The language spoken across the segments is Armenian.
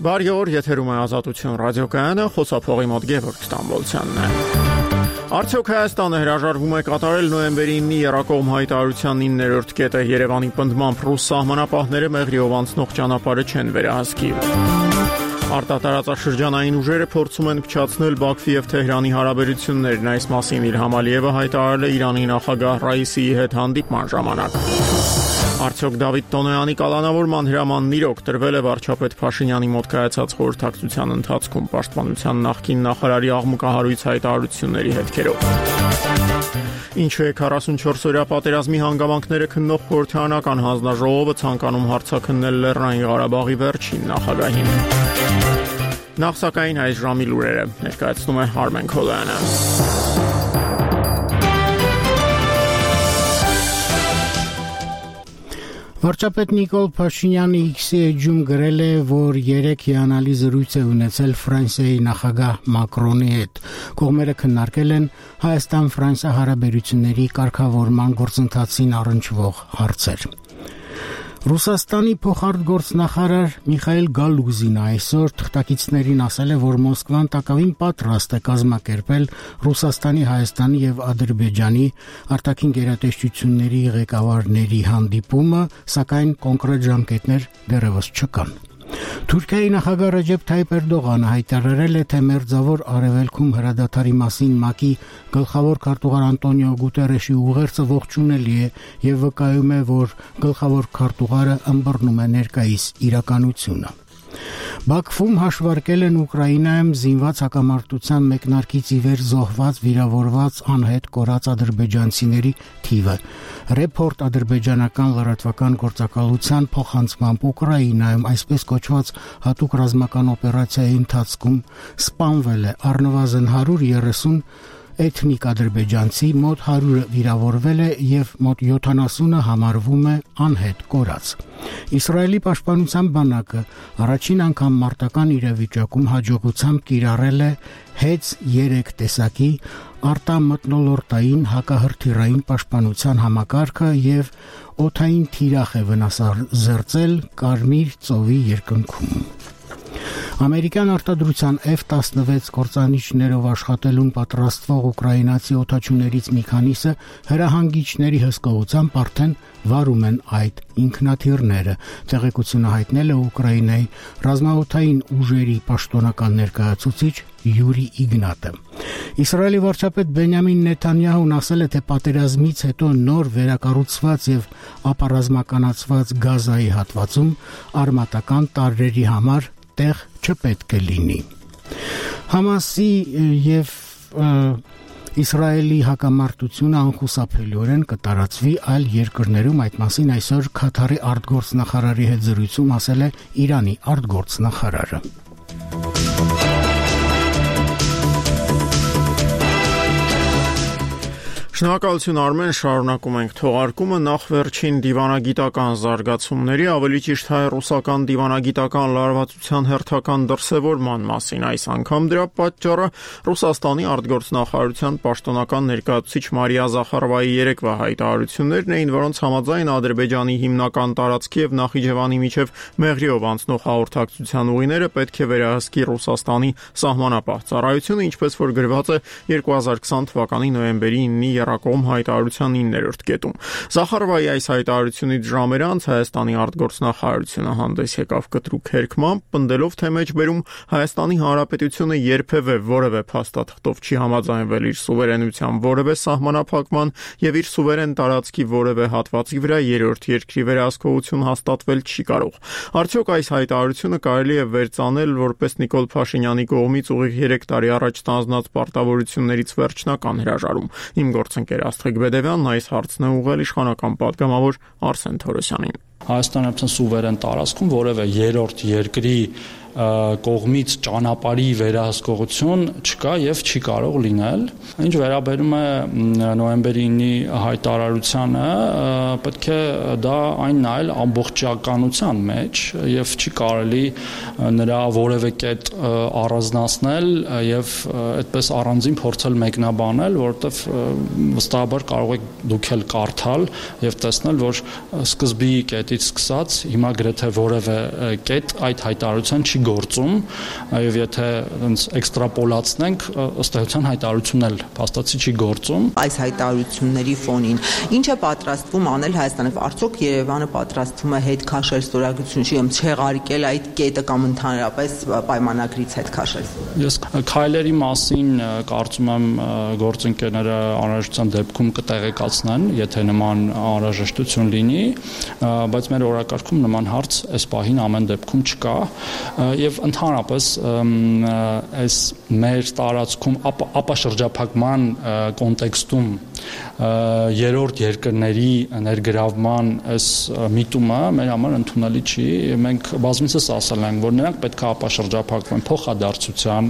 Բարի օր, եթերում է Ազատություն ռադիոկայանը, խոսափողի մոտ Գևորգ Ստամբոլցյանն է։ Արդյոք Հայաստանը հրաժարվում է կատարել նոյեմբերի 9-ի եռակողմ հայտարարության 9-րդ կետը Երևանի պնդմամբ ռուս սահմանապահները Մեղրիով անցնող ճանապարհը չեն վերահսկի։ Արտատարածաշրջանային ուժերը փորձում են փչացնել Բաքվի եւ Թեհրանի հարաբերություններն, այս մասին Իլհամ Ալիևը հայտարարել է Իրանի նախագահ Ռայիսիի հետ հանդիպման ժամանակ։ Արդյոք Դավիթ Տոնոյանի կալանավորման հրամանն իրոք տրվել է վարչապետ Փաշինյանի մոտ կայացած խորհրդակցության ընթացքում Պաշտպանության նախկին նախարարի աղմուկահարույց հայտարարությունների հետքերով։ Ինչու է 44-օրյա պատերազմի հանգամանքները քննող խորհրդարանական հանձնաժողովը ցանկանում հարցաքննել Լեռնային Ղարաբաղի վերջին նախագահին։ Նախ սակայն այս ժամի լուրերը ներկայացնում է Արմեն Քոլյանը։ Վարչապետ Նիկոլ Փաշինյանը X-ի էջում գրել է, որ 3 հիանալի զրույց է ունեցել Ֆրանսիայի նախագահ Մակրոնի հետ։ Կողմերը քննարկել են Հայաստան-Ֆրանսիա հարաբերությունների կարգավորման գործընթացին առնչվող հարցեր։ Ռուսաստանի փոխարտգործնախարար Միխայել Գալուզինը այսօր թղթակիցներին ասել է, որ Մոսկվան տակավին պատրաստ է կազմակերպել Ռուսաստանի, Հայաստանի եւ Ադրբեջանի արտաքին գերատեսչությունների ղեկավարների հանդիպումը, սակայն կոնկրետ ժամկետներ դեռևս չկան։ Թուրքիայի նախագահ Ռեջեփ Թայիփ Էրդողանը հայտարարել է, թե Մերձավոր Արևելքում հրադադարի մասին ՄԱԿ-ի գլխավոր քարտուղար Անտոնիո Գուտերեշի ուղերձը ողջունելի է եւ վկայում է, որ գլխավոր քարտուղարը ըմբռնում է ներկայիս իրականությունը։ Բաքվում հաշվարկել են Ուկրաինայում զինված հակամարտության մեկնարկից ի վեր զոհված, վիրավորված, անհետ կորած ադրբեջանցիների թիվը։ Ռեպորտ ադրբեջանական լրատվական գործակալության փոխանցմամբ Ուկրաինայում այսպես կոչված հատուկ ռազմական օպերացիայի ընթացքում սպանվել է առնվազն 130 էթնիկ ադրբեջանցի, մոտ 100-ը վիրավորվել է եւ մոտ 70-ը համարվում է անհետ կորած։ Իսրայելի պաշտպանության բանակը առաջին անգամ մարտական իրավիճակում հաջողությամբ կիրառել է հեծ 3 տեսակի արտամթնոլորտային հակահրթիռային պաշտպանության համակարգը եւ օդային թիրախ է վնասազերծել Կարմիր ծովի երկնքում։ Ամերիկյան արտադրության F-16 կործանիչներով աշխատելուն պատրաստվող ուկրաինացի օդաչուներից մի քանիսը հրահանգիչների հսկողությամբ արդեն վարում են այդ ինքնաթիռները, տեղեկությունը հայտնել է Ուկրաինայի ռազմաօդային ուժերի պաշտոնական ներկայացուցիչ Յուրի Իգնատը։ Իսրայելի վարչապետ Բենյամին Նեթանյահուն ասել է, թե պատերազմից հետո նոր վերակառուցված եւ ապառազմականացված Գազայի հատվածում արմատական տարրերի համար տեղ չպետք է լինի։ Համասի եւ Իսրայելի հակամարտությունը անխուսափելիորեն կտարածվի այլ երկրներում, այդ մասին այսօր Քաթարի արտգործնախարարի հետ զրույցում ասել է Իրանի արտգործնախարարը։ Շնորհակալություն Արմեն, շարունակում ենք թողարկումը նախ վերջին դիվանագիտական զարգացումների, ավելի ճիշտ հայ-ռուսական դիվանագիտական լարվածության հերթական դրսևորման մասին։ Այս անգամ դրա պատճառը Ռուսաստանի արտգործնախարարության պաշտոնական ներկայացուցիչ Մարիա Զախարովայի երեկվա հայտարարություններն էին, որոնց համաձայն Ադրբեջանի հիմնական տարածքի եւ Նախիջևանի միջև Մեղրիով անցնող հաղորդակցության ուղիները պետք է վերահսկի Ռուսաստանի սահմանապահ ծառայությունը, ինչպես որ գրված է 2020 թվականի նոյեմբերի 9-ի եռակողմ հայտարարության 9-րդ կետում։ Զախարովայի այս հայտարարությունից ժամեր անց Հայաստանի արտգործնախարարությունը հանդես եկավ կտրուկ հերքմամբ, պնդելով, թե մեջբերում Հայաստանի Հանրապետությունը երբևէ որևէ փաստաթղթով չի համաձայնվել իր սուվերենության որևէ սահմանափակման եւ իր սուվերեն տարածքի որևէ հատվածի վրա երրորդ երկրի վերահսկողություն հաստատվել չի կարող։ Արդյոք այս հայտարարությունը կարելի է վերծանել որպես Նիկոլ Փաշինյանի կողմից ուղիղ 3 տարի առաջ ստանձնած պարտավորություններից վերջնական հրաժարում։ Իմ գործընկեր Աստղիկ Բեդևյանն այս հարցն է ուղղել իշխանական պատգամավոր Արսեն Թորոսյանին։ Հայաստանի սուվերեն տարածքում որևէ երրորդ երկրի կողմից ճանապարհի վերահսկողություն չկա եւ չի կարող լինել։ Ինչ վերաբերում է նոյեմբերի 9-ի հայտարարությանը, պետք է դա այն նայել ամբողջականության մեջ եւ չի կարելի նրա որևէ կետ առանձնացնել եւ այդպես առանձին փորձել մեկնաբանել, որովհետեւ վստահաբար կարող եք դուք էլ կարդալ եւ տեսնել, որ սկզբի կետը կետից սկսած հիմա գրեթե որևէ կետ այդ հայտարարության չի գործում, եւ եթե այնց էքստրապոլացնենք, ըստ էության հայտարարությունն էլ փաստացի չի գործում։ Այս հայտարարությունների ֆոնին ինչ է պատրաստվում անել Հայաստանը, արդյոք Երևանը պատրաստվում է հետ քաշել ստորագրությունը, կամ չեղարկել այդ կետը կամ ընդհանրապես պայմանագրից հետ քաշել։ Ես քայլերի մասին կարծում եմ գործընկերները անհրաժեշտության դեպքում կտեղեկացնեն, եթե նման անհրաժեշտություն լինի, բայց մեր օրակարգում նման հարց այս պահին ամեն դեպքում չկա, եւ ընդհանրապես այս մեր տարածքում ապաշրջափակման կոնտեքստում երրորդ երկրների ներգրավման այս միտումը մեր համար ընդունելի չի։ Մենք բազմիցս ասել ենք, որ նրանք պետք է ապաշրջափակվեն փոխադարձության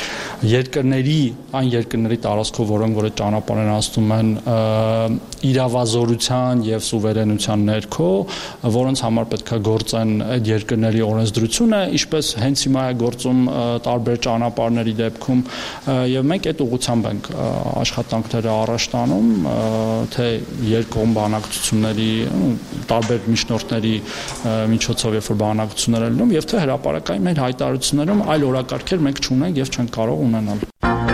այն երկրների տարածքով, որոնք որ ճանապարհն անցնում են իրավազորության եւ սուվերենության ներքո, որոնց համար պետք է գործեն այդ երկրների օրենսդրությունը, ինչպես հենց հիմա է գործում տարբեր ճանապարհների դեպքում, եւ մենք այդ ուղղությամբ ենք աշխատանքները առաջ տանում, թե երկկողմ բանակցությունների տարբեր միջնորդների միջոցով երբ որ բանակցություններ են լինում, եւ թե հրապարակային մեր հայտարարություններում այլ օրակարգեր մենք չունենք եւ չենք կարող ունենալ։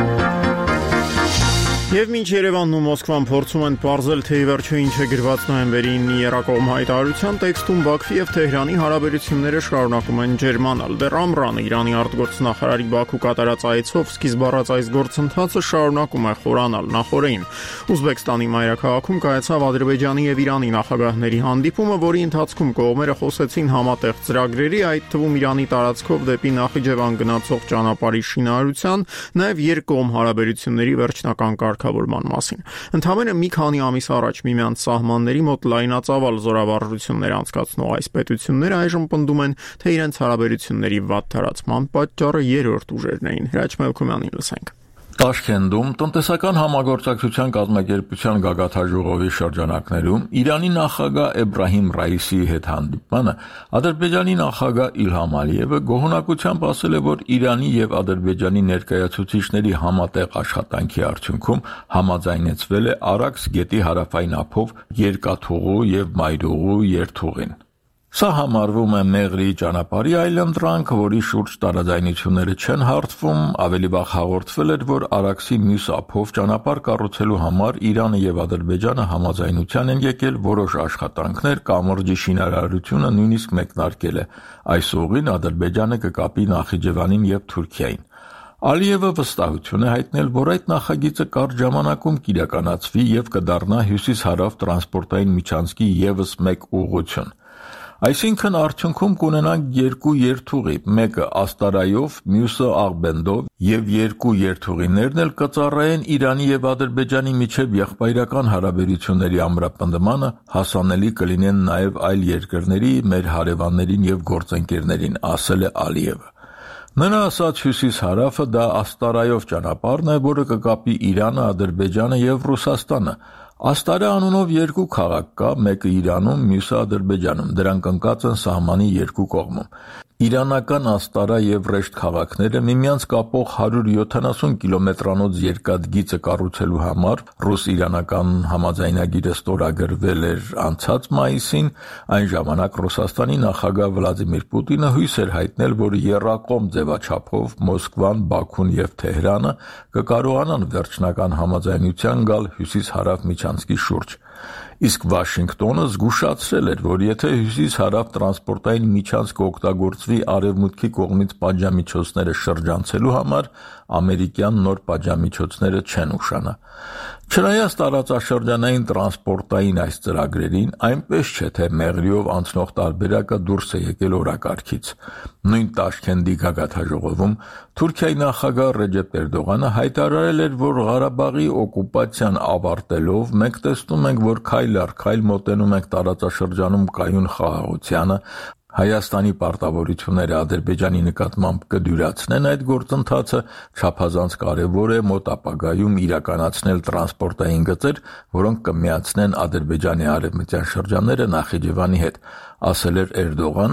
Եվ մինչ Երևանն ու Մոսկվան փորձում են պարզել, թե ի վերջո ինչ է գրված նոյեմբերին երակողմ հայտարարության տեքստում, Բաքվի եւ Թեհրանի հարաբերությունները շարունակում են ջերմանալ։ Դեռ ամռանը Իրանի արտգործնախարարի Բաքու կատարած այցով սկիզբ առած այս գործընթացը շարունակում է խորանալ։ Նախորդին Ուզբեկստանի մայրաքաղաքում կայացավ Ադրբեջանի եւ Իրանի նախագահների հանդիպումը, որի ընթացքում կողմերը խոսեցին համատեղ ծրագրերի, այդ թվում Իրանի տարածքով դեպի Նախիջևան գնացող ճանապարհի շինարարության, նաեւ երկկողմ հարաբերությունների վերջնական կարգավորման մասին։ Ընդամենը մի քանի ամիս առաջ միմյանց սահմանների մոտ լայնածավալ զորավարժություններ անցկացնող այս պետությունները այժմ պնդում են, թե իրենց հարաբերությունների վատ տարածման պատճառը երրորդ ուժերն էին։ Հրաչ Մելքումյանին լսենք։ Տաշքենդում տնտեսական համագործակցության կազմակերպության գագաթաժողովի շրջանակներում Իրանի նախագահ Էբրահիմ Ռայիսիի հետ հանդիպմանը Ադրբեջանի նախագահ Իլհամ Ալիևը գոհունակությամբ ասել է, որ Իրանի եւ Ադրբեջանի ներկայացուցիչների համատեղ աշխատանքի արդյունքում համաձայնեցվել է Արաքս գետի հարավային ափով երկաթուղու եւ մայրուղու երթուղին։ Սա համարվում է Մեղրի ճանապարհի այլընտրանք, որի շուրջ տարաձայնությունները չեն հարթվում, ավելի վաղ հաղորդվել էր, որ Արաքսի մյուս ափով ճանապարհ կառուցելու համար Իրանը եւ Ադրբեջանը համաձայնության են եկել, որոշ աշխատանքներ կամրջի շինարարությունը նույնիսկ մեկնարկել է։ Այս ուղին Ադրբեջանը կկապի Նախիջևանին եւ Թուրքիային։ Ալիևը վստահություն է հայտնել, որ այդ նախագիծը կարճ ժամանակում կիրականացվի եւ կդառնա հյուսիս-հարավ տրանսպորտային միջանցքի եւս մեկ ուղղություն։ Այսինքն արդյունքում կունենանք երկու երթուղի, մեկը Աստարայով, մյուսը Աղբենդով, եւ երկու երթուղիներն էլ կծառայեն Իրանի եւ Ադրբեջանի միջև եղբայրական հարաբերությունների ամրապնդմանը, հասանելի կլինեն նաեւ այլ երկրների, մեր հարևաններին եւ գործընկերներին, ասել է Ալիևը։ Նրա ասած հյուսիս-հարավը դա Աստարայով ճանապարհն է, որը կկապի Իրանը, Ադրբեջանը եւ Ռուսաստանը։ Աստարա անունով երկու քաղաք կա, մեկը Իրանում, մյուսը Ադրբեջանում, դրանք ընկած են սահմանի երկու կողմում։ Իրանական Աստարա եւ Ռեշտ քաղաքները միմյանց կապող 170 կիլոմետրանոց երկաթգիծը կառուցելու համար ռուս-իրանական համաձայնագիրը ստորագրվել էր անցած մայիսին, այն ժամանակ Ռուսաստանի նախագահ Վլադիմիր Պուտինը հույս էր հայտնել, որ եռակողմ ձևաչափով Մոսկվան, Բաքուն եւ Թեհրանը կկարողանան վերջնական համաձայնության գալ հյուսիս-հարավ միջանցքի շուրջ։ Իսկ Վաշինգտոնը զգուշացրել էր, որ եթե հյուսիս-հարավ տրանսպորտային միջանցքը օգտագործվի արևմուտքի կողմից պատժամիջոցները շրջանցելու համար, ամերիկյան նոր պատժամիջոցները չեն ուշանա։ Չնայած տարածաշրջանային տրանսպորտային այս ծրագրերին, այնպես չէ, թե Մեղրիով անցնող տարբերակը դուրս է եկել օրակարգից։ Նույն Տաշքենդի գագաթաժողովում Թուրքիայի նախագահ Ռեջեփ Էրդողանը հայտարարել էր, որ Ղարաբաղի օկուպացիան ավարտելով մենք տեսնում ենք, որ քայլ առ քայլ մոտենում ենք տարածաշրջանում կայուն խաղաղությանը, Հայաստանի պարտավորությունները Ադրբեջանի նկատմամբ կդյուրացնեն այդ գործընթացը, չափազանց կարևոր է մոտ ապագայում իրականացնել տրանսպորտային գծեր, որոնք կմիացնեն Ադրբեջանի արևմտյան շրջանները Նախիջևանի հետ, ասել էր Էրդողանը,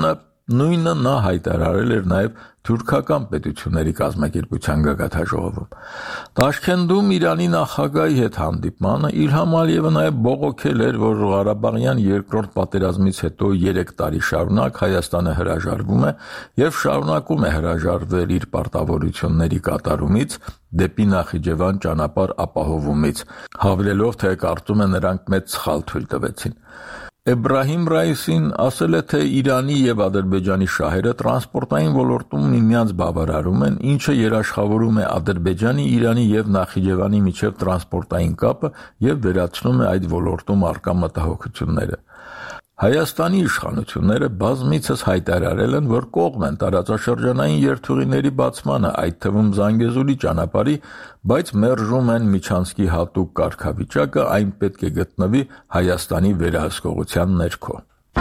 Նույնը նա հայտարարել էր նաև թուրքական պետությունների կազմակերպության գագաթաժողովում։ Տաշքենդում Իրանի նախագահի հետ հանդիպմանը Իլհամ Ալիևը նաև բողոքել էր, որ Ղարաբաղյան երկրորդ պատերազմից հետո 3 տարի շարունակ Հայաստանը հրաժարվում է եւ շարունակում է հրաժարվել իր պարտավորությունների կատարումից դեպի Նախիջևան ճանապարհ ապահովումից, հավելելով, թե կարծում է նրանք մեծ սխալ թույլ տվեցին։ Էբրահիմ Ռայիսին ասել է, թե Իրանի եւ Ադրբեջանի շահերը տրանսպորտային ոլորտում միմյանց բավարարում են, ինչը երաշխավորում է Ադրբեջանի, Իրանի եւ Նախիջևանի միջև տրանսպորտային կապը եւ վերացնում է այդ ոլորտում առկա մտահոգությունները։ Հայաստանի իշխանությունները բազմիցս հայտարարել են, որ կողմ են տարածաշրջանային երթուղիների բացմանը, այդ թվում Զանգեզուրի ճանապարհի, բայց մերժում են Միջանցքի հատուկ կարգավիճակը, այն պետք է գտնվի Հայաստանի վերահսկողության ներքո։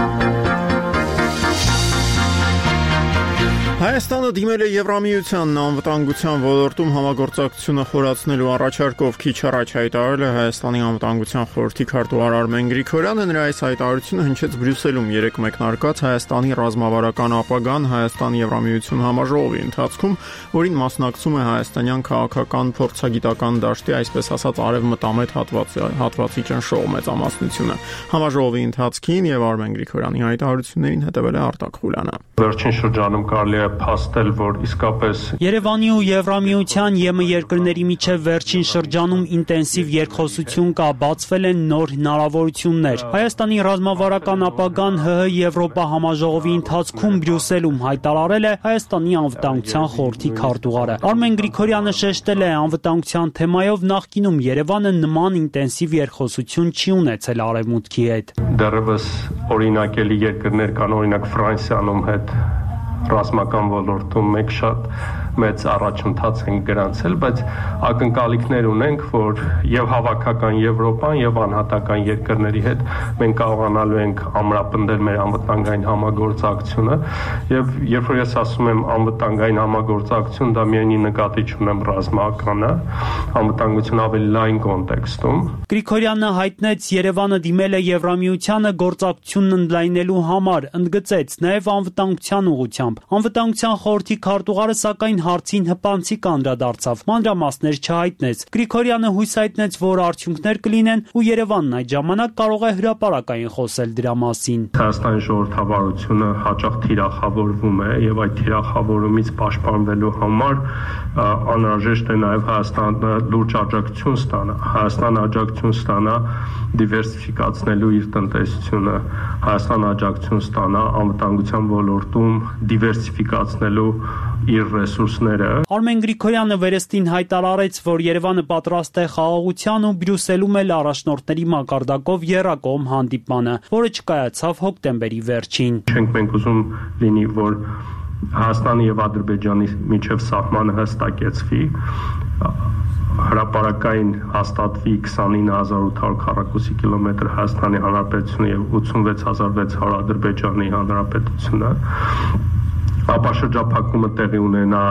Հայաստանը դիմել է Եվրամիությանն անվտանգության ոլորտում համագործակցությունը խորացնելու առաջարկով քիչ առաջ հայտարարել է Հայաստանի անվտանգության խորհրդի քարտուղար Արմեն Գրիգորյանը, նրա այս հայտարարությունը հնչեց Բրյուսելում 3 մեկնարկած Հայաստանի ռազմավարական ապագան Հայաստան-Եվրամիություն համաժողովի ընթացքում, որին մասնակցում է հայաստանյան քաղաքական փորձագիտական դաշտի, այսպես ասած, արևմտամետ հատվածի ճնշող մեծամասնությունը։ Համաժողովի ընթացքին եւ Արմեն Գրիգորյանի հայտարարություններին հետեւել է Արտակ Խուլյանը։ Վերջին շրջանում կարելի է փաստել, որ իսկապես Երևանի ու Եվրամիության ԵՄ երկրների միջև վերջին շրջանում ինտենսիվ երկխոսություն կա, բացվել են նոր հնարավորություններ։ Հայաստանի ռազմավարական ապագան ՀՀ Եվրոպա համաժողովի ընթացքում Բրյուսելում հայտարարել է Հայաստանի անվտանգության խորհրդի քարտուղարը։ Արմեն Գրիգորյանը շեշտել է, անվտանգության թեմայով նախկինում Երևանը նման ինտենսիվ երկխոսություն չի ունեցել Արևմուտքի հետ։ Դեռևս օրինակելի երկրներ կան, օրինակ Ֆրանսիանում հետ ռազմական ոլորտում մենք շատ մեծ առաջընթաց ենք գրանցել, բայց ակնկալիքներ ունենք, որ եւ հավաքական Եվրոպան եւ անհատական երկրների հետ մենք կարողանալու ենք ամրապնդել մեր անվտանգային համագործակցությունը եւ երբ որ ես ասում եմ անվտանգային համագործակցություն, դա միայն նկատի չունեմ ռազմականը, անվտանգություն ավելի լայն կոնտեքստում։ Գրիգորյանը հայտնեց Երևանը դիմել է Եվրամիությանը գործակցությունն ընդլայնելու համար, ընդգծեց նաեւ անվտանգության ուղղությամբ։ Անվտանգության խորհրդի քարտուղարը սակայն հարցին հպանցիկ անդրադարձավ, մանրամասներ չհայտնեց։ Գրիգորյանը հույս հայտնեց, որ արդյունքներ կլինեն ու Երևանն այդ ժամանակ կարող է հրապարակային խոսել դրա մասին։ Հայաստանի ժողովրդավարությունը հաճախ թիրախավորվում է եւ այդ թիրախավորումից պաշտպանվելու համար անհրաժեշտ է նաեւ Հայաստանը լուրջ աջակցություն ստանա։ Հայաստանը աջակցություն ստանա դիվերսիֆիկացնելու իր տնտեսությունը, Հայաստանը աջակցություն ստանա անվտանգության ոլորտում դիվերսիֆիկացնելու իր ռեսուրսները։ Արմեն Գրիգորյանը վերստին հայտարարեց, որ Երևանը պատրաստ է խաղաղության ու Բրյուսելում էլ առաջնորդների մակարդակով եռակողմ հանդիպմանը, որը չկայացավ հոկտեմբերի վերջին։ Չենք մենք ուզում լինի, որ Հայաստանի եւ Ադրբեջանի միջև սահմանը հստակեցվի, հրապարակային հաստատվի 29800 քառակուսի կիլոմետր Հայաստանի Հանրապետությունը եւ 86600 Ադրբեջանի Հանրապետությունը, ապա շրջափակումը տեղի ունենա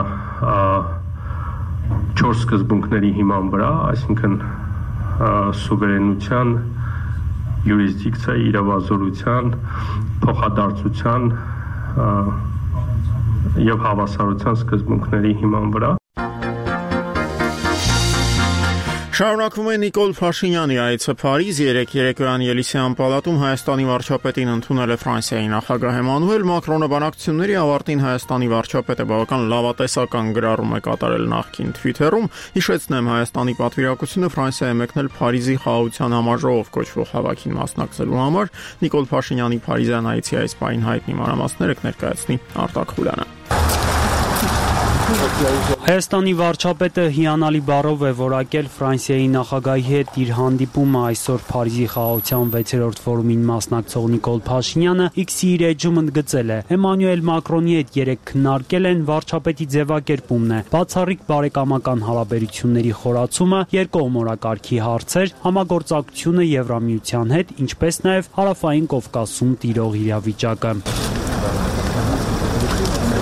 4 սկզբունքների հիման վրա, այսինքն սուվերենության, յուրիսդիկցիայի, իրավազորության, փոխադարձության եւ հավասարության սկզբունքների հիման վրա։ Շարունակվում է Նիկոլ Փաշինյանի այցը Փարիզ, երեկոյան Ելիսեյան պալատում Հայաստանի վարչապետին ընդունել է Ֆրանսիայի նախագահ Էմանուել Մակրոնը։ Բանակցությունների ավարտին Հայաստանի վարչապետը բավական լավատեսական գրառում է կատարել նախկին Թվիթերում, հիշեցնեմ Հայաստանի պատվիրակությունը Ֆրանսիա է մեկնել Փարիզի խաղաղության համաժողով կոչվող հավաքին մասնակցելու համար։ Նիկոլ Փաշինյանի Փարիզյան այցի այս պահին հայտնի մանրամասները կներկայացնի Արտակ Խուլյանը։ Հայաստանի վարչապետը հիանալի բառով է որակել Ֆրանսիայի նախագահի հետ իր հանդիպումը այսօր Փարիզի խաղաղության 6-րդ ֆորումին մասնակցող Նիկոլ Փաշինյանը X-ի իր էջում ընդգծել է. Էմանուել Մակրոնի հետ երեկ քննարկել են վարչապետի ձևակերպումն է, բացառիկ բարեկամական հարաբերությունների խորացումը, երկկողմորակարգի հարցեր, համագործակցությունը Եվրամիության հետ, ինչպես նաև Հարավային Կովկասում տիրող իրավիճակը։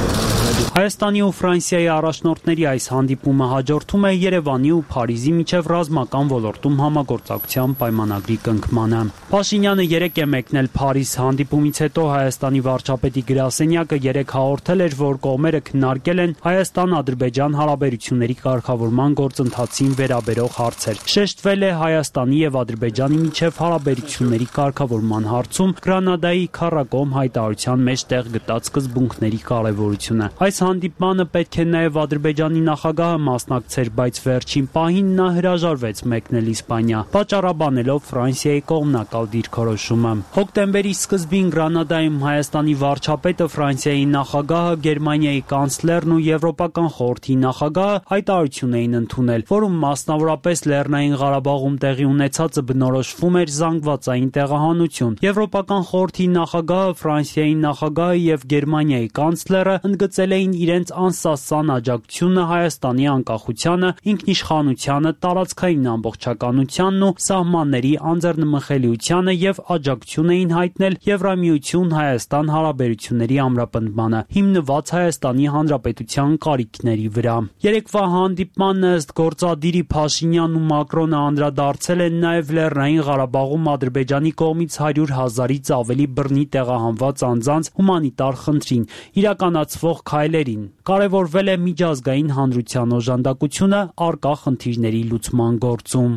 կատարվելու։ Հայաստանի ու Ֆրանսիայի առաջնորդների այս հանդիպումը հաջորդում է Երևանի ու Փարիզի միջև ռազմական ոլորտում համագործակցության պայմանագրի կնքմանը։ Փաշինյանը երեկ է մեկնել Փարիզ, հանդիպումից հետո Հայաստանի վարչապետի գրասենյակը երեկ հաղորդել էր, որ կողմերը քննարկել են Հայաստան-Ադրբեջան հարաբերությունների կարգավորման գործընթացին վերաբերող հարցեր։ Շեշտվել է Հայաստանի եւ Ադրբեջանի միջև հարաբերությունների կարգավորման հարցում Գրանադայի քառակողմ հայտարարության մեջ տեղ գտած սկզբունքների կարևորությունը։ Այս հանդիպմանը պետք է նաև Ադրբեջանի նախագահը մասնակցեր, բայց վերջին պահին նա հրաժարվեց մեկնել Իսպանիա, պատճառաբանելով Ֆրանսիայի կողմնակալ դիրքորոշումը։ Հոկտեմբերի սկզբին Գրանադայում Հայաստանի վարչապետը, Ֆրանսիայի նախագահը, Գերմանիայի կանցլերն ու Եվրոպական խորհրդի նախագահը հայտարարություն էին ընդունել, որում մասնավորապես Լեռնային Ղարաբաղում տեղի ունեցածը բնորոշվում էր զանգվածային տեղահանություն։ Եվրոպական խորհրդի նախագահը, Ֆրանսիայի նախագահը եւ Գերմանիայի կանցլերը ընդգծել էին իրենց անսասան աջակցությունը Հայաստանի անկախությանը, ինքնիշխանությանը, տարածքային ամբողջականությանն ու սահմանների անձեռնմխելիությանը եւ աջակցություն էին հայտնել Եվրամիություն-Հայաստան հարաբերությունների ամրապնդմանը, հիմնված Հայաստանի Հանրապետության կարիքների վրա։ Երեկվա հանդիպման ըստ գործադիրի Փաշինյանն ու Մակրոնը անդրադարձել են նաեւ Լեռնային Ղարաբաղում Ադրբեջանի կողմից 100,000-ից ավելի բռնի տեղահանված անձանց հումանիտար խնդրին, իրականացվող քայլերին։ Կարևորվել է միջազգային հանրության օժանդակությունը առկա խնդիրների լուծման գործում։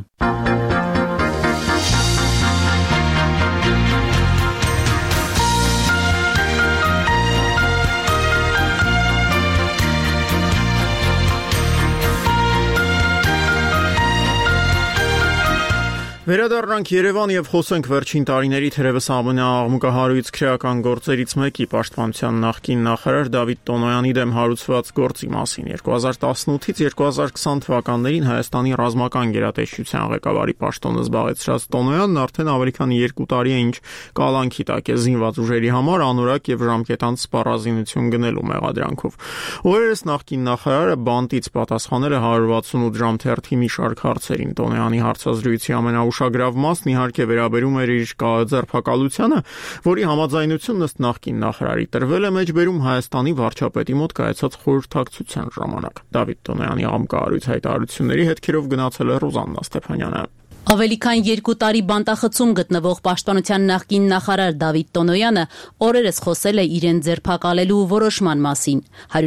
Վերադառնանք Երևան եւ խոսենք վերջին տարիների թերևս ամենաաղմուկահարույց քրեական գործերից մեկի պաշտպանության նախկին նախարար Դավիթ Տոնոյանի դեմ հարուցված գործի մասին։ 2018-ից 2020 թվականներին Հայաստանի ռազմական գերատեսչության ղեկավարի պաշտոնը զբաղեցրած Տոնոյանն արդեն ավելի քան 2 տարի է ինչ կալանքի տակ է զինված ուժերի համար անորակ եւ ժամկետանց սպառազինություն գնելու մեղադրանքով։ Օրերս նախկին նախարարը բանտից պատասխանել է 168 ժամ թերթի մի շարք հարցերին։ Տոնոյանի հարցազրույցի ուշագրավ մասն իհարկե վերաբերում էր իր ձերբակալությանը, որի համաձայնությունն ըստ նախկին նախարարի տրվել է մեջբերում Հայաստանի վարչապետի մոտ կայացած խորհրդակցության ժամանակ։ Դավիթ Տոնոյանի աղմկահարույց հայտարարությունների հետքերով գնացել է Ռոզաննա Ստեփանյանը։ Ավելի քան 2 տարի բանտախցում գտնվող պաշտպանության նախկին նախարար Դավիթ Տոնոյանը օրերս խոսել է իրեն ձերբակալելու որոշման մասին։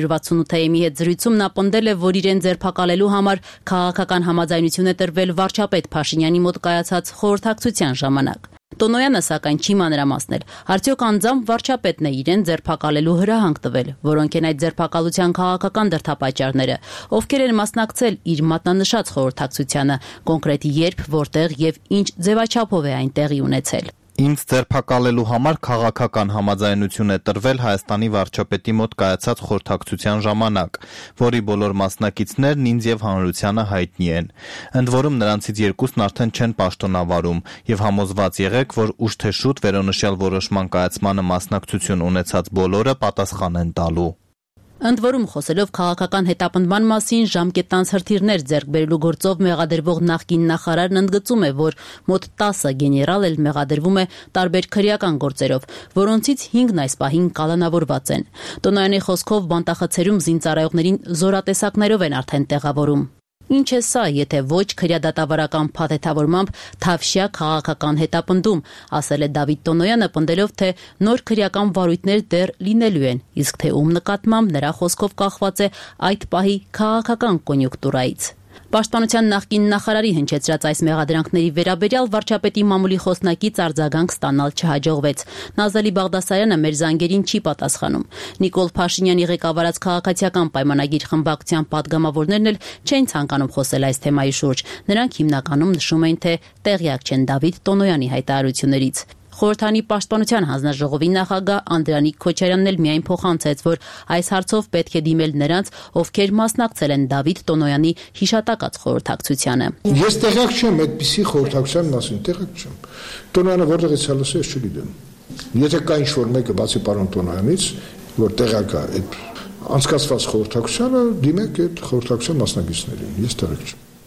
168-ի հետ զրույցում նա պնդել է, որ իրեն ձերբակալելու համար քաղաքական համաձայնություն է տրվել վարչապետ Փաշինյանի մոտ կայացած խորհրդակցության ժամանակ։ Տոնոյանը սակայն չի մանրամասնել, արդյոք անձամբ վարչապետն է իրեն ձերբակալելու հրահանգ տվել, որոնք են այդ ձերբակալության քաղաքական դրդապատճառները, ովքեր են մասնակցել իր մատնանշած խորհրդակցությանը, կոնկրետ երբ, որտեղ եւ ինչ ձևաչափով է այն տեղի ունեցել։ Ինձ ձերբակալելու համար քաղաքական համաձայնություն է տրվել Հայաստանի վարչապետի մոտ կայացած խորհրդակցության ժամանակ, որի բոլոր մասնակիցներն ինձ եւ հանրությանը հայտնի են։ Ընդ որում նրանցից երկուսն արդեն չեն պաշտոնավարում եւ համոզված եղեք, որ ուշ թե շուտ վերոնշյալ որոշման կայացմանը մասնակցություն ունեցած բոլորը պատասխան են տալու։ Ընդ որում խոսելով քաղաքական հետապնդման մասին ժամկետանց հրթիռներ ձեռք բերելու գործով մեղադրվող նախկին նախարարն ընդգծում է, որ մոտ 10 գեներալ էլ մեղադրվում է տարբեր քրեական գործերով, որոնցից 5-ն այս պահին կալանավորված են։ Տոնոյանի խոսքով բանտախցերում զինծառայողներին զորատեսակներով են արդեն տեղավորում։ Ինչ է սա, եթե ոչ քրեադատավարական փաթեթավորմամբ թավշյա քաղաքական հետապնդում, ասել է Դավիթ Տոնոյանը, պնդելով, թե նոր քրեական վարույթներ դեռ լինելու են, իսկ թե ում նկատմամբ նրա խոսքով կախված է այդ պահի քաղաքական կոնյունկտուրայից։ Պաշտպանության նախկին նախարարի հնչեցրած այս մեղադրանքների վերաբերյալ վարչապետի մամուլի խոսնակից արձագանք ստանալ չհաջողվեց։ Նազալի Բաղդասարյանը մեր զանգերին չի պատասխանում։ Նիկոլ Փաշինյանի ղեկավարած քաղաքացիական պայմանագիր խմբակցության падգամավորներն էլ չեն ցանկանում խոսել այս թեմայի շուրջ։ Նրանք հիմնականում նշում են, թե տեղյակ չեն Դավիթ Տոնոյանի հայտարարություններից։ Խորհրդանի պաշտպանության հանձնաժողովի նախագահ Անդրանիկ Քոչարյանն էլ միայն փոխանցեց, որ այս հարցով պետք է դիմել նրանց, ովքեր մասնակցել են Դավիթ Տոնոյանի հիշատակած խորհրդակցությանը։ Ես տեղյակ չեմ այդպիսի խորհրդակցության մասին, տեղյակ չեմ։ Տոնոյանը որտեղից է լսել, ես չգիտեմ։ Եթե կա ինչ-որ մեկը բացի պարոն Տոնոյանից, որ տեղյակ է այդ անցկացված խորհրդակցությանը, դիմեք այդ խորհրդակցության մասնակիցներին, ես տեղյակ չեմ։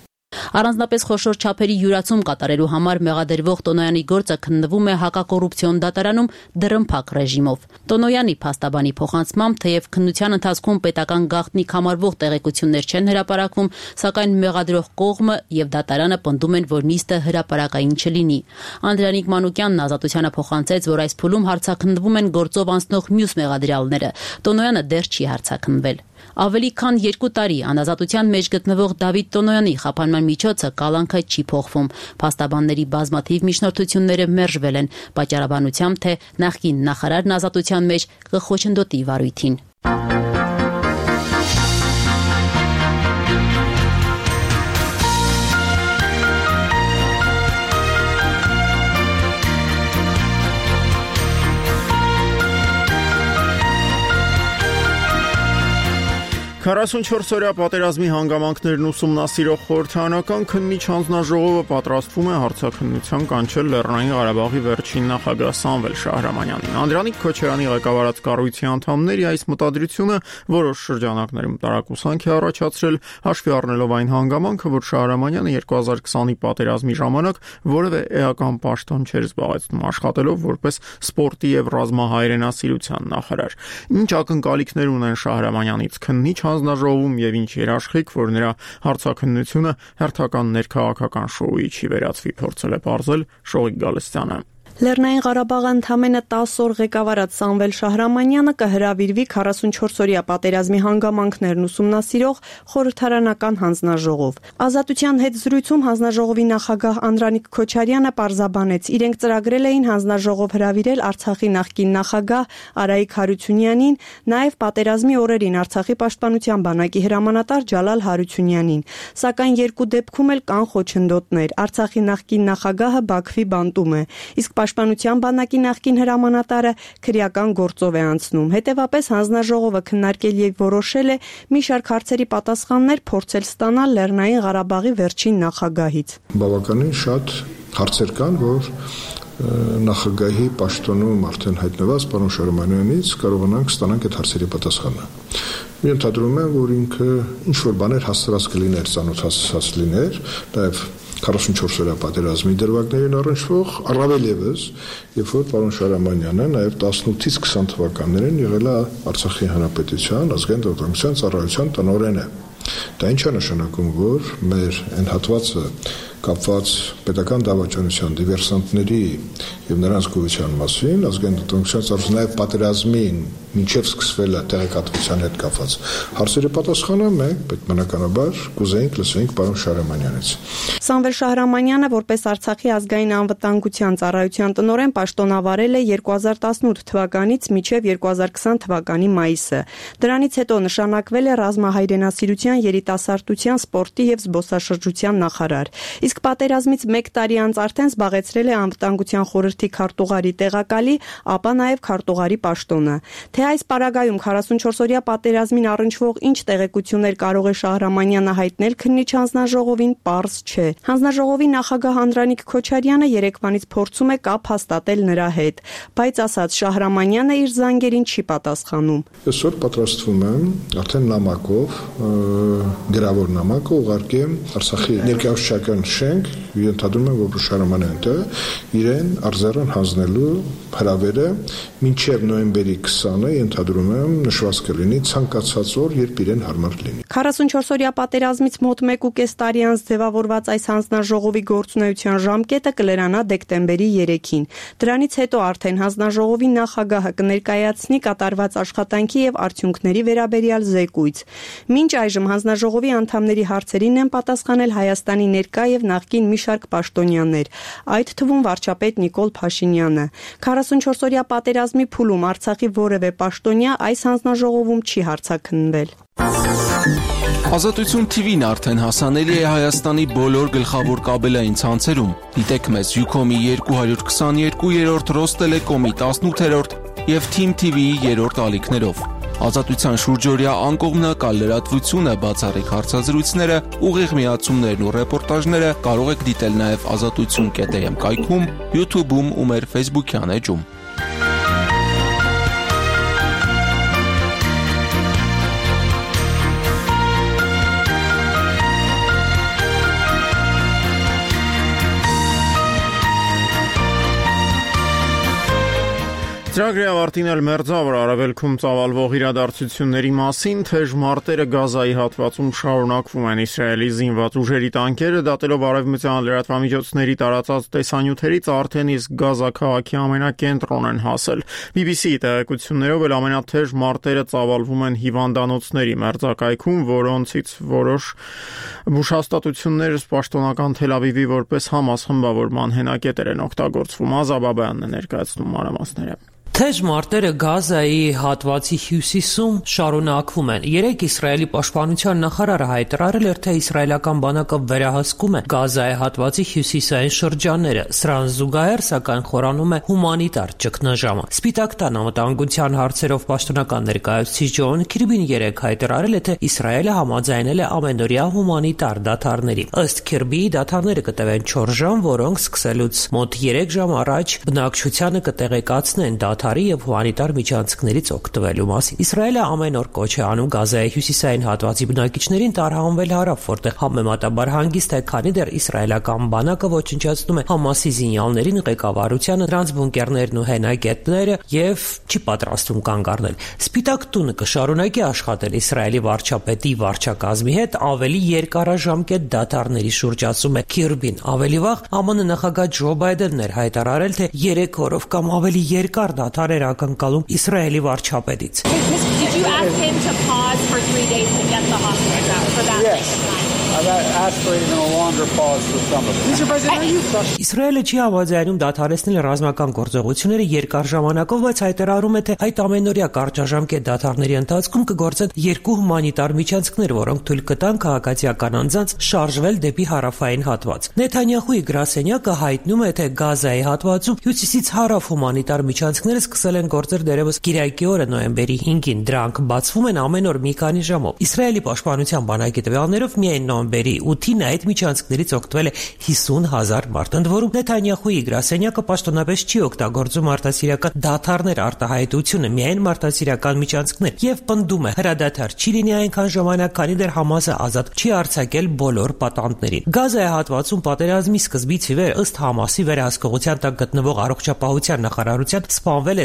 Առանձնապես խոշոր չափերի յուրացում կատարելու համար մեղադրվող Տոնոյանի գործը քննվում է հակակոռուպցիոն դատարանում դռնփակ ռեժիմով։ Տոնոյանի փաստաբանի փոխանցմամբ, թեև քննության ընթացքում պետական գաղտնիք համարվող տեղեկություններ չեն հրապարակվում, սակայն մեղադրող կողմը եւ դատարանը պնդում են, որ նիստը հրապարակային չլինի։ Անդրանիկ Մանուկյանն Ազատությանը փոխանցեց, որ այս փուլում հարցաքննվում են գործով անցնող մյուս մեղադրյալները։ Տոնոյանը դեռ չի հարցաքննվել։ Ավելի քան 2 տարի անազատության մեջ գտնվող Դավիթ Տոնոյանի խափանման միջոցը կալանքը չի փոխվում։ Փաստաբանների բազմաթիվ միջնորդությունները մերժվել են, պատճառաբանությամբ, թե նախկին նախարարն ազատության մեջ կխոչընդոտի վարույթին։ Քառասունչորսօրյա պատերազմի հանգամանքներն ուսումնասիրող խորհրդարանական քննիչ հանձնաժողովը պատրաստվում է հարցաքննության կանչել Լեռնային Ղարաբաղի վերջին նախագահ Սամվել Շահրամանյանին։ Անդրանիկ Քոչարյանի ղեկավարած կառույցի անդամների այս մտադրությունը որոշ շրջանակներում տարակուսանք է առաջացրել, հաշվի առնելով այն հանգամանքը, որ Շահրամանյանը 2020-ի պատերազմի ժամանակ որևէ էական պաշտոն չէր զբաղեցնում, աշխատելով որպես սպորտի եւ ռազմահայրենասիրության նախարար։ Ինչ ակնկալիքներ ունեն Շահրամանյանից քննիչ հանձնաժողովում եւ ինչ երաշխիք, որ նրա հարցաքննությունը հերթական ներքաղաքական շոուի չի վերածվի, փորձել է պարզել Շողիկ Գալստյանը։ Լեռնային Ղարաբաղը ընդամենը 10 օր ղեկավարած Սամվել Շահրամանյանը կհրավիրվի 44-օրյա պատերազմի հանգամանքներն ուսումնասիրող խորհրդարանական հանձնաժողով։ Ազատության հետ զրույցում հանձնաժողովի նախագահ Անդրանիկ Քոչարյանը պարզաբանեց, իրենք ծրագրել էին հանձնաժողով հրավիրել Արցախի նախկին նախագահ Արայիկ Հարությունյանին, նաև պատերազմի օրերին Արցախի պաշտպանության բանակի հրամանատար Ջալալ Հարությունյանին։ Սակայն երկու դեպքում էլ կան խոչընդոտներ։ Արցախի նախկին նախագահը Բաքվի բանտում է, իսկ Պաշտպանության բանակի նախկին հրամանատարը քրեական գործով է անցնում։ Հետևաբար հանձնաժողովը քննարկել եւ որոշել է մի շարք հարցերի պատասխաններ փորձել ստանալ Լեռնային Ղարաբաղի վերջին նախագահից։ Բավականին շատ հարցեր կան, որ նախագահի պաշտոնում արդեն հայտնված պարոն Շահրամանյանից կարողանանք ստանանք այդ հարցերի պատասխանը։ Մի ընդհանրում է, որ ինքը ինչ որ բաներ հասցրած կլիներ, ծանոթացած լիներ, նաև 44-օրյա պատերազմի դրվագներին առնչվող, առավել ևս, երբ որ պարոն Շահրամանյանը նաև 18-ից 20 թվականներին եղել է Արցախի հանրապետության ազգային դատարանության ծառայության տնօրենը։ Դա ինչ է նշանակում, որ մեր այն հատվածը կապված պետական դավաճանության դիվերսանտների եւ նրանց գոյության մասին ազգային դատարանության ծառայության նաև պատերազմին մինչև սկսվելը տեղեկատվության հետ կապված հարցերի պատասխանը մենք պետմանականաբար կուզեինք լսենք պարոն Շահրամանյանից։ Սամվել Շահրամանյանը որպես Արցախի ազգային անվտանգության ծառայության տնօրեն պաշտոնավարել է 2018 թվականից մինչև 2020 թվականի մայիսը։ Դրանից հետո նշանակվել է ռազմահայրենասիրության, երիտասարդության, սպորտի եւ զբոսաշրջության նախարար։ Իսկ պատերազմից 1 տարի անց արդեն զբաղեցրել է անվտանգության խորհրդի քարտուղարի տեղակալի, ապա նաև քարտուղարի պաշտոնը։ Թե այս պարագայում 44-օրյա պատերազմին առնչվող ինչ տեղեկություններ կարող է Շահրամանյանը հայտնել քննիչ հանձնաժողովին, պարզ չէ։ Հանձնաժողովի նախագահ Անդրանիկ Քոչարյանը երեկվանից փորձում է կապ հաստատել նրա հետ, բայց ասաց Շահրամանյանը իր զանգերին չի պատասխանում։ Այսօր պատրաստվում եմ արդեն նամակով, գրավոր նամակ ուղարկեմ Արցախի ներկայացուցչական շենք, ենթադրում եմ, որ Շահրամանյանը իրեն արձարան հանձնելու հրավերը մինչև նոյեմբերի 20-ը ենթադրում եմ նշված կլինի ցանկացած օր, երբ իրեն հարմար լինի։ 44-օրյա պատերազմից մոտ 1.5 տարի անց ձևավորված այս հանձնաժողովի գործունեության ժամկետը կլրանա դեկտեմբերի 3-ին։ Դրանից հետո արդեն հանձնաժողովի նախագահը կներկայացնի կատարված աշխատանքի եւ արդյունքների վերաբերյալ զեկույց։ Մինչ այժմ հանձնաժողովի անդամների հարցերին են պատասխանել Հայաստանի ներկա եւ նախկին մի շարք պաշտոնյաներ, այդ թվում վարչապետ Նիկոլ Փաշինյանը։ 44-օրյա պատերազմի փուլում Արցախի որևէ պաշտոնյա այս հանձնաժողովում չի հարցաքննվել։ Ազատություն TV-ն արդեն հասանելի է Հայաստանի բոլոր գլխավոր կաբելային ցանցերում։ Դիտեք մեզ Ucom-ի 222-րդ, Ռոստելեկոմի 18-րդ եւ Team TV-ի 3-րդ ալիքներով։ Ազատության շուրջօրյա անկողմնակալ լրատվությունը, բացառիկ հարցազրույցները, ուղիղ միացումներն ու ռեպորտաժները կարող եք դիտել նաև azatutsun.am կայքում, YouTube-ում ու մեր Facebook-յան էջում։ Ծրագրի ավարտին էլ մերձավոր արևելքում ծավալվող իրադարձությունների մասին թեժ մարտերը Գազայի հատվածում շարունակվում են։ Իսրայելի զինված ուժերի տանկերը դատելով արևմտյան լրատվամիջոցների տարածած տեսանյութերից արդեն իսկ Գազա քաղաքի ամենակենտրոն են հասել։ BBC-ի տեղեկություններով էլ ամենաթեժ մարտերը ծավալվում են հիվանդանոցների մերձակայքում, որոնցից որոշ բուժհաստատություններ պաշտոնական Թել Ավիվի որպես Համաս խմբավորման հենակետեր են օգտագործվում։ Ազաբաբյանն է ներկայացնում մանրամասները։ Թեժ մարտերը Գազայի հատվածի հյուսիսում շարունակվում են։ Երեկ Իսրայելի պաշտպանության նախարարը հայտարարել էր, թե իսրայելական բանակը վերահսկում է Գազայի հատվածի հյուսիսային շրջանները։ Սրան զուգահեռ, սակայն խորանում է հումանիտար ճգնաժամը։ Սպիտակ տան անվտանգության հարցերով պաշտոնական ներկայացուցիչ Ջոն Քիրբին երեկ հայտարարել է, թե Իսրայելը համաձայնել է ամենօրյա հումանիտար դադարների։ Ըստ Քիրբիի դադարները կտևեն 4 ժամ, որոնք սկսելուց մոտ 3 ժամ առաջ բնակչությանը կտեղեկացնեն դադարի եւ հումանիտար միջանցքներից օգտվելու մասին։ Իսրայելը ամեն օր կոչ է անում Գազայի հյուսիսային հատվածի բնակիչներին տարհանվել հարավ, որտեղ համեմատաբար հանգիստ է, քանի դեռ իսրայելական բանակը ոչնչացնում է Համասի զինյալներին, ղեկավարությանը, նրանց բունկերներն ու հենակետները եւ չի պատրաստվում կանգ առնել։ Սպիտակ տունը կշարունակի աշխատել Իսրայելի վարչապետի վարչակազմի հետ ավելի երկարաժամկետ դադարների շուրջ, ասում է Քիրբին։ Ավելի վաղ ԱՄՆ նախագահ Ջո Բայդենն էր հայտարարել, թե 3 օրով կամ ավելի երկար դադար էր ակնկալում Իսրայելի վարչապետից։ Իսրայելը չի համաձայնում դադարեցնել ռազմական գործողությունները երկար ժամանակով, բայց հայտարարում է, թե այդ ամենօրյա կարճաժամկետ դադարների ընթացքում կգործեն 2 հումանիտար միջանցքներ, որոնք թույլ կտան քաղաքացիական անձանց շարժվել դեպի հարավային հատված։ Նեթանյախուի գրասենյակը հայտնում է, թե Գազայի հատվածում հյուսիսից հարավ հումանիտար միջանցքները սկսել են գործել դեռևս կիրակի օրը նոյեմբերի 5-ին։ Դրանք բացվում են ամեն օր մի քանի ժամով։ Իսրայելի պաշտպանության բանակի տվյալներով միայն նոյեմբերի 8-ին այդ միջանցքներից օգտվել է 50,000 մարդ։ Ընդ որում Նեթանյախուի գրասենյակը պաշտոնապես չի օգտագործում մարդասիրական դադարներ արտահայտությունը, միայն մարդասիրական միջանցքներ, եւ պնդում է, հրադադար չի լինի այնքան ժամանակ, քանի դեռ Համասը ազատ չի արձակել բոլոր պատանդներին։ Գազայի հատվածում պատերազմի սկզբից ի վեր ըստ Համասի վերահսկողության տակ գտնվող առողջապահության նախարարության սպանվել է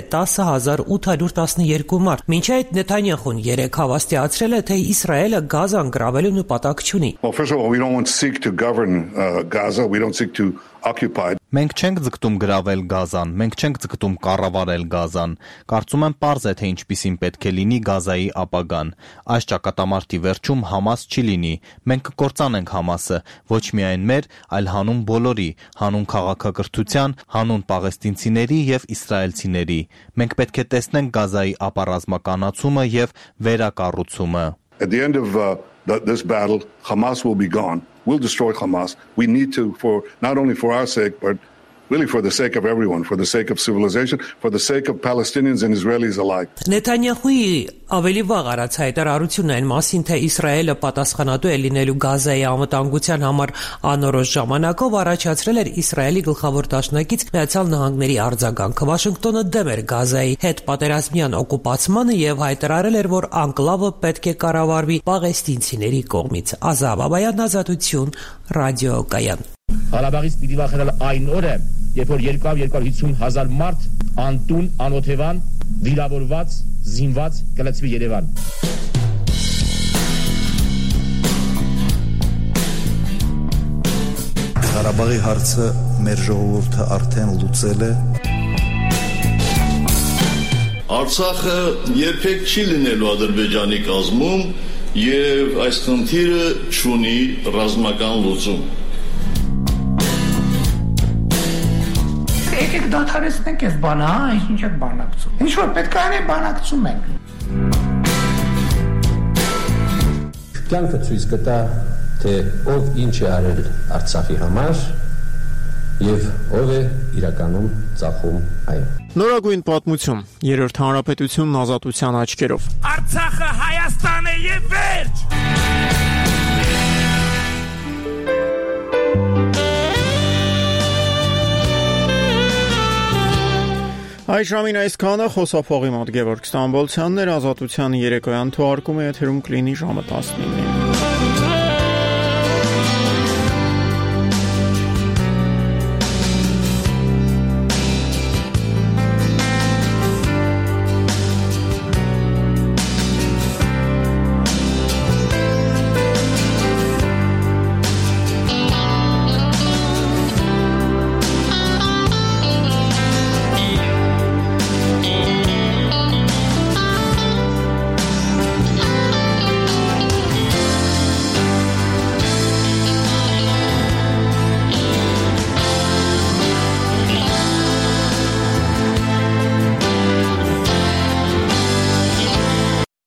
10,812 մարդ։ Մինչ այդ Նեթանյախուն երեկ հավաստիացրել է, թե Իսրայելը Գազան գրավելու նպատակ չունի։ We don't seek to govern Gaza. We don't seek to occupy. Մենք չենք ձգտում գրավել Գազան, մենք չենք ձգտում կառավարել Գազան։ Կարծում եմ պարզ է, թե ինչպիսին պետք է լինի Գազայի ապագան։ Այս ճակատամարտի վերջում Համաս չի լինի։ Մենք կկործանենք Համասը, ոչ միայն մեր, այլ հանուն բոլորի, հանուն քաղաքակրթության, հանուն պաղեստինցիների եւ իսրայելցիների։ Մենք պետք է տեսնենք Գազայի ապառազմականացումը եւ վերակառուցումը։ At the end of this battle, Hamas will be gone. We'll destroy Hamas. We need to, for not only for our sake, but really for the sake of everyone, for the sake of civilization, for the sake of Palestinians and Israelis alike. Նեթանյախուի ավելի վաղ արած հայտարարությունն այն մասին, թե Իսրայելը պատասխանատու է լինելու Գազայի անվտանգության համար անորոշ ժամանակով առաջացրել էր Իսրայելի գլխավոր դաշնակից Միացյալ Նահանգների արձագանքը։ Վաշինգտոնը դեմ էր Գազայի հետ պատերազմյան օկուպացմանը եւ հայտարարել էր, որ անկլավը պետք է կառավարվի պաղեստինցիների կողմից։ Ազաբաբայան, Ազատություն, ռադիոկայան։ Ղարաբաղից պիտի վախենալ այն օրը, երբ որ 250,000 մարդ անտուն, անօթևան, վիրավորված, զինված կլցվի Երևան։ Ղարաբաղի հարցը մեր ժողովուրդը արդեն լուծել է։ Արցախը երբեք չի լինելու Ադրբեջանի կազմում եւ այս խնդիրը չունի ռազմական լուծում։ Եկեք դադարեցնենք այս բանը, ինչ եք բանակցում։ Ինչ որ պետք է անենք, բանակցում ենք։ Կյանքը ցույց կտա, թե ով ինչ է արել Արցախի համար եւ ով է իրականում ծախում այն։ Նորագույն պատմություն, Երրորդ հանրապետությունն ազատության աչքերով։ Արցախը Հայաստան է եւ վերջ։ Այս ժամին այսքանը, խոսափողի մոտ Գևորգ Ստամբոլցյանն էր, ազատության երեկոյան թողարկումը եթերում կլինի ժամը 19-ին։